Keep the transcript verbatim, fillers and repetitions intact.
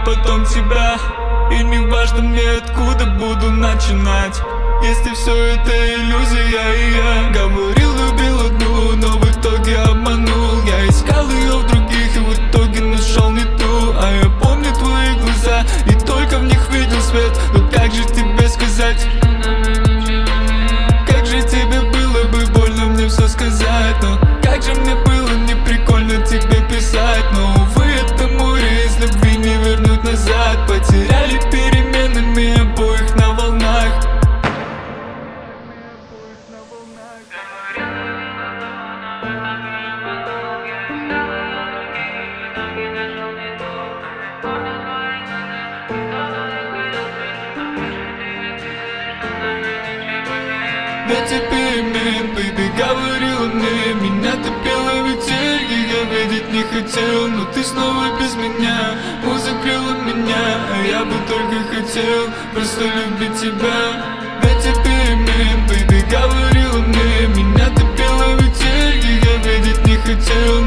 потом тебя. И не важно мне, откуда буду начинать, если все это иллюзия. И я говорил, любил одну, но в итоге обманул. Я искал ее в других и в итоге нашел не ту. А я помню твои глаза и только в них видел свет. Но как же тебе сказать, как же тебе было бы больно мне все сказать. Но как же мне было не прикольно тебе писать. Но увы, это море из любви не вернуть назад. Потеряли переменами обоих на волнах. Дайте перемен, бэйби, говорила мне. Меня топила метель, и я видеть не хотел. Но ты снова без меня, он закрыла меня. А я бы только хотел просто любить тебя. Дайте перемен, бэйби, говорила мне. Меня топила метель, и я видеть не хотел.